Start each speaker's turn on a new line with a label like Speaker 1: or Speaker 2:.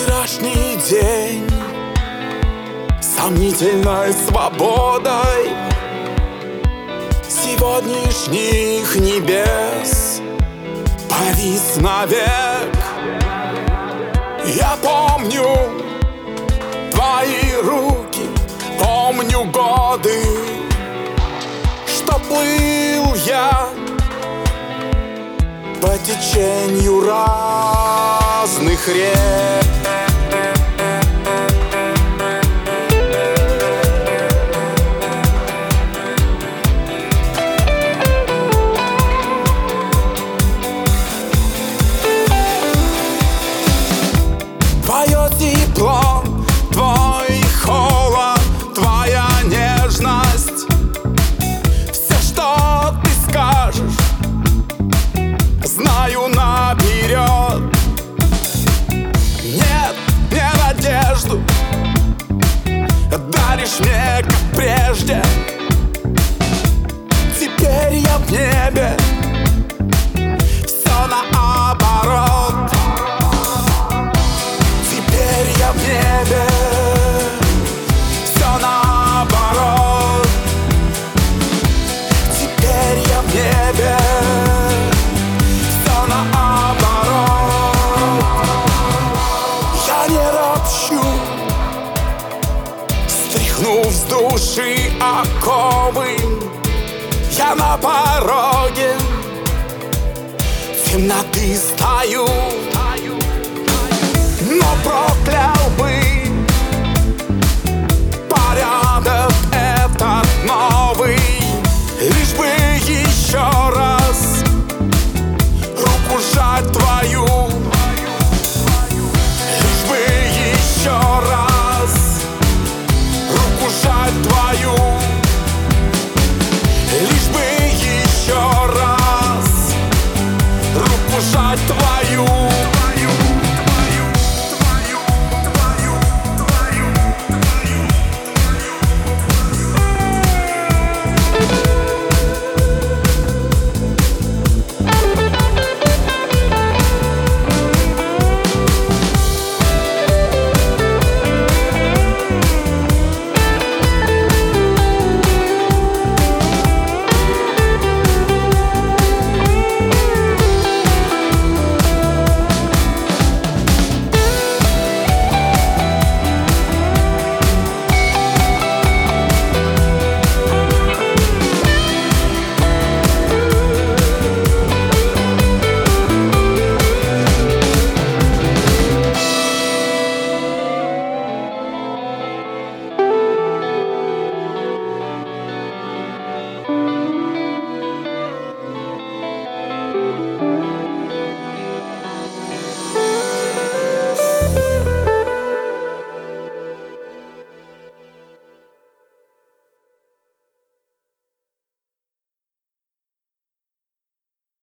Speaker 1: Вчерашний день сомнительной свободой сегодняшних небес повис навек. Я помню твои руки, помню годы, что плыл я по течению разных рек. Твое тепло, твой холод, твоя нежность, все, что ты скажешь, знаю наперед. Нет, не надежду даришь мне, как прежде. Теперь я в небе, все наоборот. Теперь я в небе, все наоборот. Теперь я в небе, все наоборот. Я не ропщу, стряхнув с души оковы. Я на пороге темноты стою.